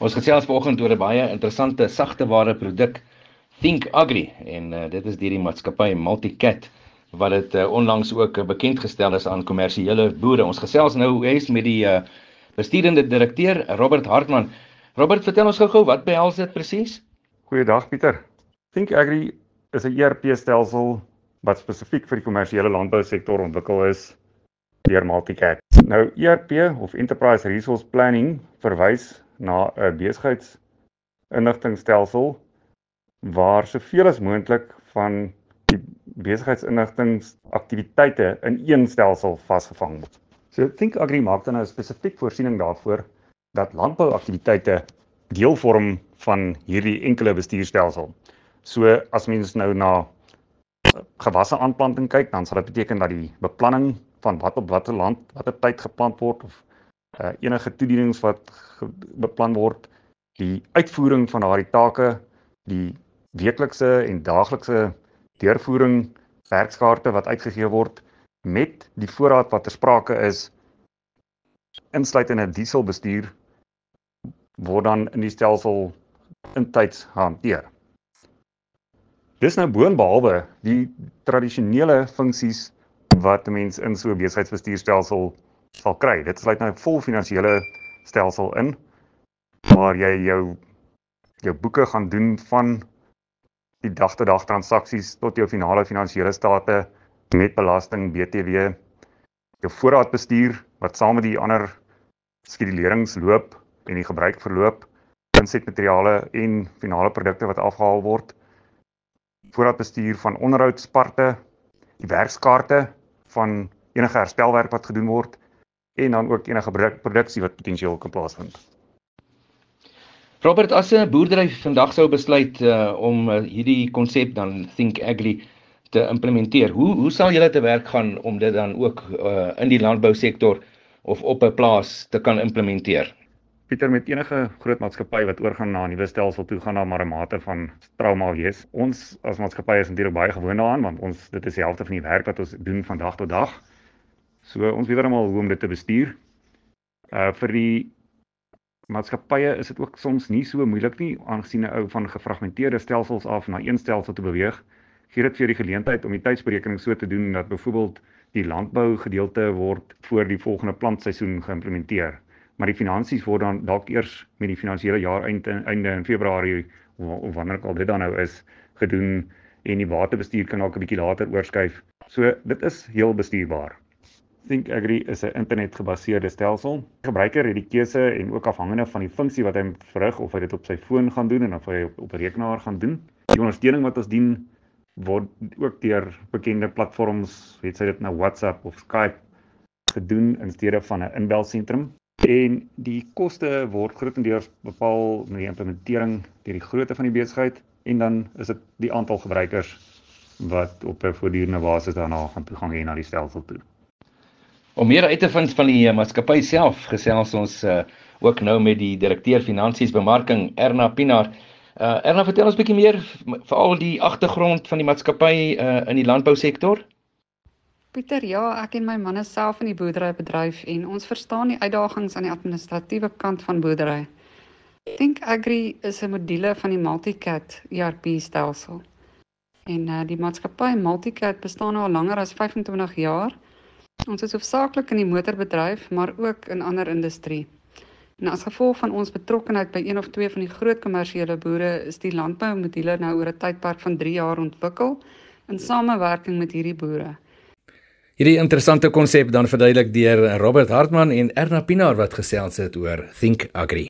Ons gesels vanoggend oor 'n baie interessante sagte ware produk, Think Agri, en dit is deur die maatskappy Multicat wat dit onlangs ook bekend gestel is aan kommersiële boere. Ons gesels nou eens met die bestuurende direkteur Robert Hartman. Robert, vertel ons gou-gou, wat behels dit presies? Goeiedag Pieter. Think Agri is 'n ERP-stelsel wat spesifiek vir die kommersiële landbousektor ontwikkel is deur Multicat. Nou ERP of Enterprise Resource Planning verwys na 'n besigheidsinligtingstelsel waar soveel as moontlik van die besigheidsinligtingsaktiwiteite in een stelsel vasgevang word. So Think Agri maak dan 'n spesifiek voorsiening daarvoor dat landbouaktiwiteite deel vorm van hierdie enkele bestuurstelsel. So as mens nou na gewasse aanplanting kyk, dan sal dit beteken dat die beplanning van wat op watter land, watter tyd geplant word, of enige toedienings wat beplan word, die uitvoering van daardie take, die weeklikse en daaglikse deurvoering, werkskaarte wat uitgegee word, met die voorraad wat ter sprake is, insluitende dieselbestuur, word dan in die stelsel intyds hanteer. Dis nou boonbehalwe die tradisionele funksies wat 'n mens in so 'n besigheidsbestuurstelsel sal kry. Dit sluit nou 'n vol finansiële stelsel in, waar jy jou boeke gaan doen van die dag-te-dag transaksies tot jou finale finansiële state met belasting, BTW, jou voorraadbestuur wat saam met die ander skedulerings loop en die gebruik verloop, insetmateriale en finale produkte wat afgehaal word, voorraadbestuur van onderhoudsparte, die werkskaarte van enige herstelwerk wat gedoen word, en dan ook enige produksie wat potensieel kan plaasvind. Robert, as 'n boerdery vandag sou besluit om hierdie konsep dan Think Agri te implementeer, hoe sal julle te werk gaan om dit dan ook in die landbousektor of op 'n plaas te kan implementeer? Pieter, met enige groot maatskappy wat oorgaan na 'n nuwe stelsel toe, gaan daar maar 'n mate van trauma wees. Ons as maatskappy is natuurlik baie gewoond daaraan, want dit is die helfte van die werk wat ons doen van dag tot dag. So ons weet almal hoe om dit te bestuur. Vir die maatskappye is dit ook soms nie so moeilik nie, aangesien 'n ou van gefragmenteerde stelsels af na een stelsel te beweeg. Gee dit vir die geleentheid om die tydsberekening so te doen dat byvoorbeeld die landbou gedeelte word voor die volgende plantseisoen geïmplementeer. Maar die finansies word dan dalk eers met die finansiële jaar einde in Februarie, of wanneer al dit dan nou is, gedoen, en die waterbestuur kan dalk 'n bietjie later oorskuif. So dit is heel bestuurbaar. Think Agri is 'n internetgebaseerde stelsel. Die gebruiker het die keuse en ook afhangende van die funksie wat hy verrig, of hy dit op sy foon gaan doen en of hy op 'n rekenaar gaan doen. Die ondersteuning wat ons dien word ook deur bekende platforms, weet sy dit nou WhatsApp of Skype, gedoen in steede van 'n inbelsentrum. En die koste word grotendeels bepaal met die implementering deur die grootte van die besigheid, en dan is dit die aantal gebruikers wat op 'n voortdurende basis daarna gaan toegang hê na die stelsel toe. Om meer uit te vind van die maatskappy self, gesels ons ook nou met die direkteur Finansies Bemarking, Erna Pinaar. Erna, vertel ons 'n bietjie meer, veral die agtergrond van die maatskappy in die landbousektor. Pieter, ja, ek en my man is self in die boerderybedryf en ons verstaan die uitdagings aan die administratiewe kant van boerdery. Think Agri is 'n module van die Multicat ERP-stelsel. En die maatskappy Multicat bestaan nou al langer as 25 jaar. Ons is hoofsaaklik in die motorbedryf, maar ook in ander industrie. En as gevolg van ons betrokkenheid by een of twee van die groot kommersiële boere, is die landboumodule nou oor 'n tydperk van 3 jaar ontwikkel in samewerking met hierdie boere. Hierdie interessante konsep dan verduidelik deur Robert Hartman en Erna Pinaar wat gesels het oor Think Agri.